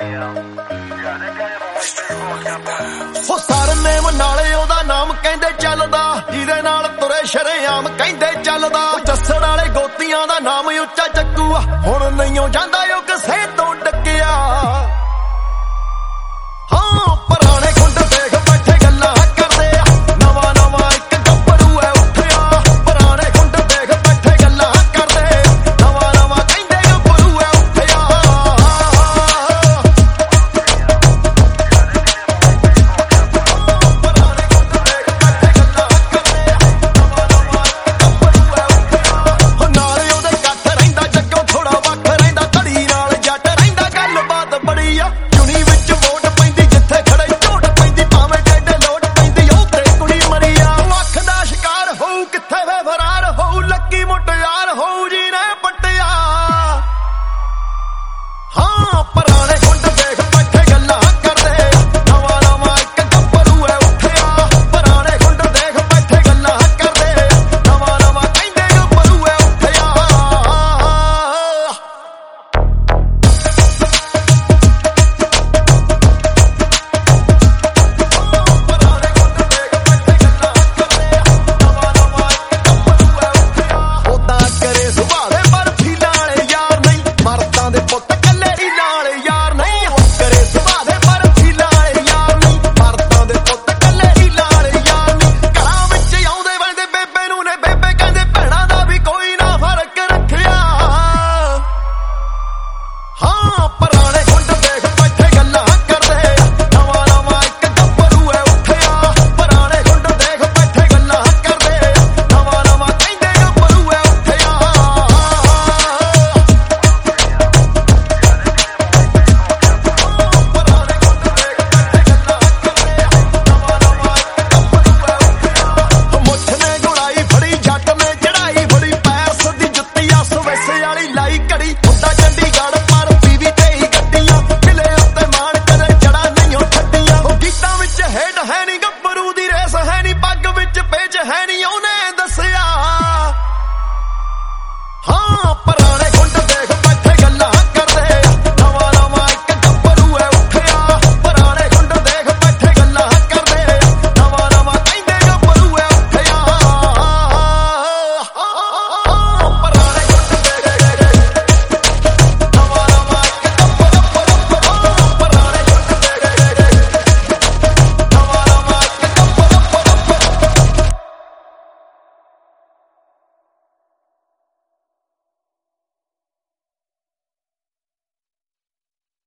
ਹੋ ਸਰਨੇਮ ਨਾਲੇ ਉਹਦਾ ਨਾਮ ਕਹਿੰਦੇ ਚੱਲਦਾ, ਜਿਹਦੇ ਨਾਲ ਤੁਰੇ ਸ਼ਰੇਆਮ ਕਹਿੰਦੇ ਚੱਲਦਾ। ਜੱਸੜ ਵਾਲੇ ਗੋਤੀਆਂ ਦਾ ਨਾਮ ਉੱਚਾ ਚੱਕੂ ਆ, ਹੁਣ ਨਹੀਂਓ ਜਾਂਦਾ ਉਹ ਕਿਸੇ ਤੋਂ ਡੱਕਿਆ। ਹਾਂ ਪੁਰਾਣੇ ਖੁੰਡ ਦੇਖ ਬੈਠੇ ਗੱਲਾਂ ਕਰਦੇ ਆ, ਨਵਾਂ ਨਵਾਂ ਇੱਕ ਗੱਭਰੂ ਐ ਉੱਠਿਆ। ਪੁਰਾਣੇ ਖੁੰਡ ਦੇਖ ਬੈਠੇ ਗੱਲਾਂ ਕਰਦੇ, ਨਵਾਂ ਨਵਾਂ ਕਹਿੰਦੇ ਗੱਭਰੂ ਐ ਉੱਠਿਆ। ਨਾਲੇ ਉਹਦੇ ਕੱਠ ਰਹਿੰਦਾ ਜੱਗੋਂ ਥੋੜਾ ਵੱਖ ਰਹਿੰਦਾ, ਧੜੀ ਨਾਲ ਜੱਟ ਰਹਿੰਦਾ ਗੱਲਬਾਤ ਬੜੀ ਆ। ਚੁਣੀ ਵਿੱਚ ਵੋਟ ਪੈਂਦੀ ਜਿੱਥੇ ਖੜੇ ਝੋਟ ਪੈਂਦੀ, ਭਾਵੇਂ ਟੇਢੇ ਲੋਟ ਪੈਂਦੀ ਉੱਥੇ ਕੁੜੀ ਮਰੀ ਆ। ਅੱਖ ਦਾ ਸ਼ਿਕਾਰ ਹੋਊ ਕਿੱਥੇ ਵੇ ਫਰਾਰ ਹੋਊ, ਲੱਕੀ ਮੁਟਿਆਰ ਹੋਊ ਜੀ ਨੇ ਪੱਟਿਆ। ਹਾਂ ਪੁਰਾਣੇ ਖੁੰਡ ਦੇਖ ਬੈਠੇ ਗੱਲਾਂ ਕਰਦੇ, ਨਵਾਂ ਨਵਾਂ ਇੱਕ ਗੱਭਰੂ ਐ ਉੱਠਿਆ। ਪੁਰਾਣੇ ਖੁੰਡ ਦੇਖ ਬੈਠੇ ਗੱਲਾਂ ਕਰਦੇ, ਨਵਾਂ ਨਵਾਂ ਕਹਿੰਦੇ ਗੱਭਰੂ ਐ ਉੱਠਿਆ। ਉਦਾਂ ਕਰੇ ਸੁਭਾਵੇ ਪਰ ਫੀਲਾਂ ਵਾਲੇ ਯਾਰ ਨਹੀਂ, ਮਰਦਾਂ ਦੇ ਪੁੱਤ ਕੱਲੇ ਹੀਲਾਂ ਵਾਲੇ ਯਾਰ ਨਹੀਂ। ਕਰੇ ਸੁਭਾਵੇ ਪਰ ਫੀਲਾਂ ਵਾਲੇ ਯਾਰ ਨਹੀਂ, ਮਰਦਾਂ ਦੇ ਪੁੱਤ ਕੱਲੇ ਹੀਲਾਂ ਵਾਲੇ ਯਾਰ ਨਹੀਂ। ਘਰਾਂ ਵਿੱਚ ਆਉਂਦੇ ਵੜਦੇ ਬੇਬੇ ਨੂੰ ਨੇ ਬੇਬੇ ਕਹਿੰਦੇ, ਭੈਣਾਂ ਦਾ ਵੀ ਕੋਈ ਨਾ ਫਰਕ ਰੱਖਿਆ। ਹਾਂ ਪਰ